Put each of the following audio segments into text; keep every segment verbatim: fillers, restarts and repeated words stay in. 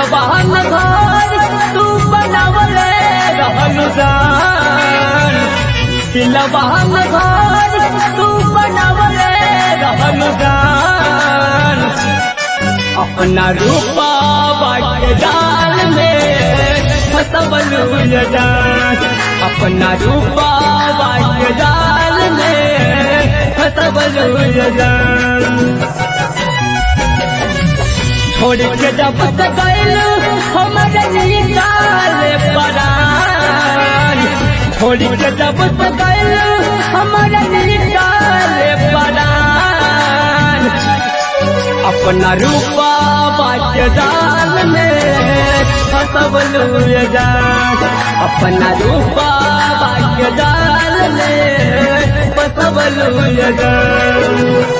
दिलवान घर तू बनावले रहलु जान, दिलवान घर तू बनावले रहलु जान। अपना रूपा बाटे जाल में फसवलु जान, अपना रूपा बाटे जाल में फसवलु जान। छोड़ के जब तक गइलू हमारे निकाल परान, छोड़ के जब तक गइलू हमारे निकाल परान। अपना रूपा बाटे जाल में फसवलु जान, अपना रूपा बाटे जाल में फसवलु जान।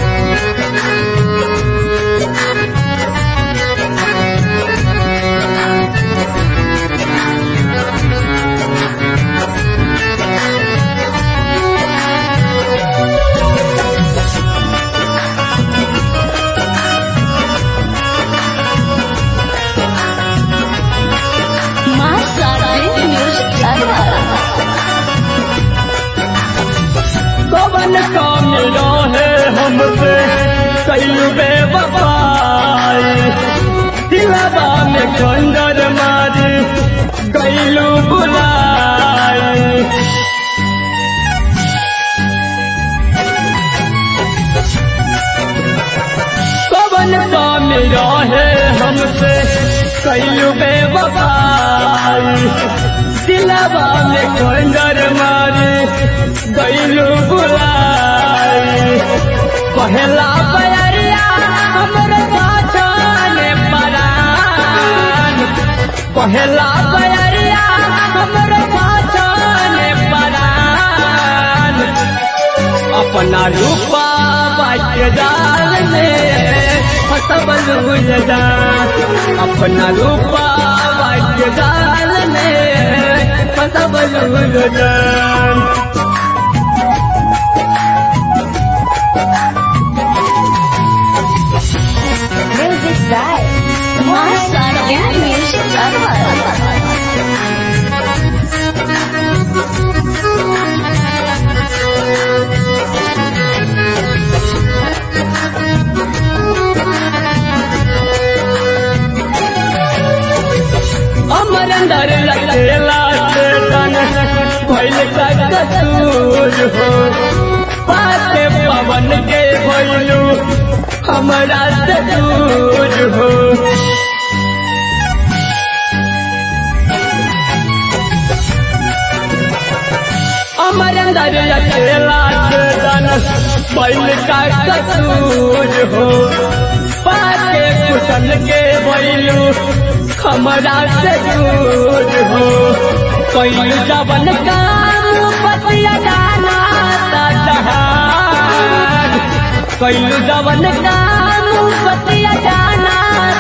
कवन काम रहे हमसे कैलू बेवफाई, दिलवा में खंजर मारी गैलू बुलाई। कवन काम रहे हमसे कैलू बेवफाई, दिलवा में खंजर मारी गैलू बुलाई। पहला बयरिया हमरे पाछाने परान, पहला बयरिया हमरे पाछाने परान। अपना रूपा बाटे जाल में फसवलु जान, अपना रूपा बाटे जाल में फसवलु जान। अमरंदर लकेला से तन भइल का कसूर हो, पाके पवन के भइलू हमरा से दूर हो। अमरंदर लकेला से तन भइल का कसूर हो, पाके कुशन के भइलू हमरा से दूर हो। कैलू जवन काम पतिया जाना जहान, कैलू जवन काम पतिया जाना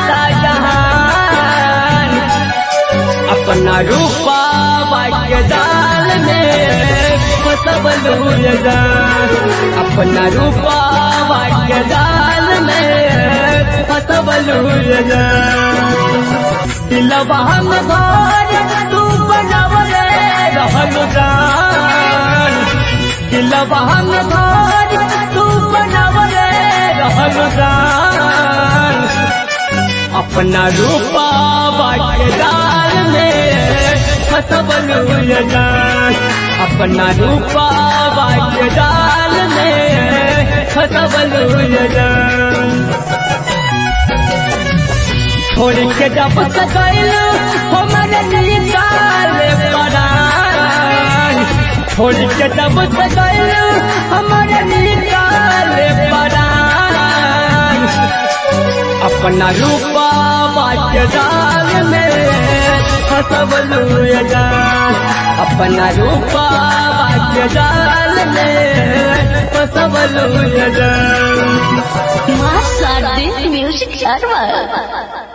जहान। अपना रूपा बाटे जाल में फसवलु जान, अपना रूपा बाटे जाल में फसवलु जान। दिलवा में घर तू बनावले रहलु जान, दिलवा में घर तू बनावले रहलु जान। अपना रूपा बाटे जाल में फसवलु जान, अपना रूपा बाटे जाल में फसवलु जान। छोड़ के जब तक गइलू हमारे निकाल परान, छोड़ के जब तक गइलू हमारे निकाल परान। अपना रूपा बाटे जाल में फसवलु जान, अपना रूपा बाटे जाल में फसवलु जान। Music server.